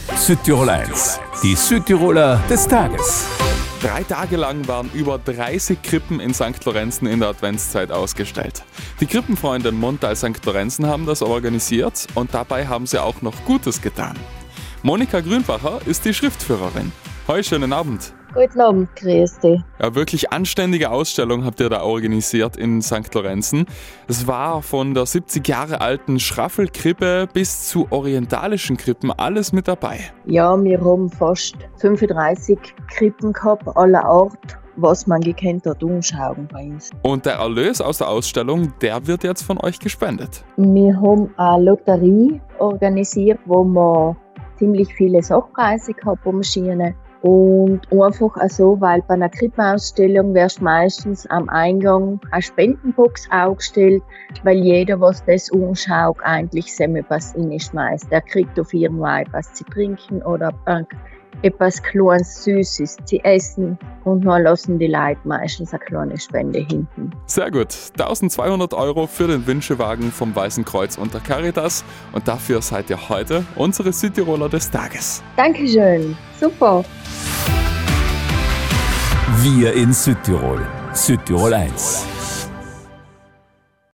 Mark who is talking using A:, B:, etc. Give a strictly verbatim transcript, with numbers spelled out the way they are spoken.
A: Südtirol eins, die Südtiroler des Tages.
B: Drei Tage lang waren über dreißig Krippen in Sankt Lorenzen in der Adventszeit ausgestellt. Die Krippenfreunde in Montal Sankt Lorenzen haben das organisiert und dabei haben sie auch noch Gutes getan. Monika Grünbacher ist die Schriftführerin. Hoi, schönen Abend.
C: Guten Abend, grüß dich.
B: Ja, wirklich anständige Ausstellung habt ihr da organisiert in Sankt Lorenzen. Es war von der siebzig Jahre alten Schraffelkrippe bis zu orientalischen Krippen alles mit dabei.
C: Ja, wir haben fast fünfunddreißig Krippen gehabt, aller Art, was man gekannt hat, umschauen bei uns.
B: Und der Erlös aus der Ausstellung, der wird jetzt von euch gespendet.
C: Wir haben eine Lotterie organisiert, wo wir ziemlich viele Sachpreise gehabt haben, Schiene. Und einfach auch so, weil bei einer Krippenausstellung wirst meistens am Eingang eine Spendenbox aufgestellt, weil jeder, was das umschaut, eigentlich etwas reinschmeißt. Der kriegt auf jeden Fall etwas zu trinken oder etwas Kleines, Süßes zu essen und dann lassen die Leute meistens eine kleine Spende hinten.
B: Sehr gut. eintausendzweihundert Euro für den Wünschewagen vom Weißen Kreuz und der Caritas und dafür seid ihr heute unsere Südtiroler des Tages.
C: Dankeschön. Super.
A: Wir in Südtirol. Südtirol eins.